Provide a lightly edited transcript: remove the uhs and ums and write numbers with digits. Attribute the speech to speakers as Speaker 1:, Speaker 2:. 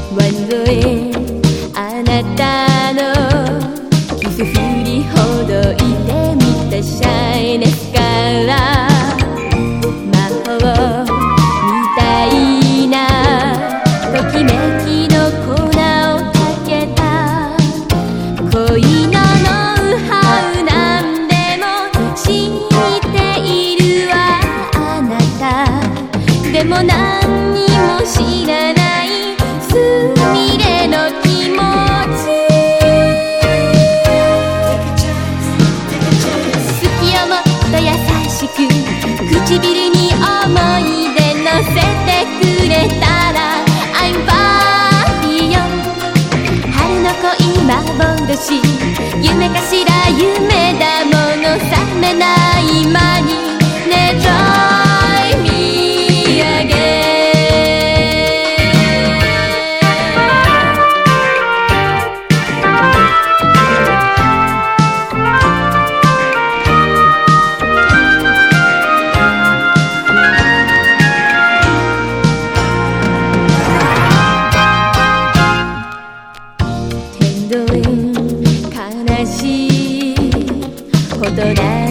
Speaker 1: へあなたのキス振りほどいてみたシャイネスから魔法みたいなときめきの粉をかけた恋のノウハウなんでも知っているわあなたでも何にも知らないすみれの気持ち好きよもっと優しく唇に思い出乗せてくれたら I'm body よ春の恋幻夢かしら夢だもの覚めない間にね Joy me again悲しいほどだ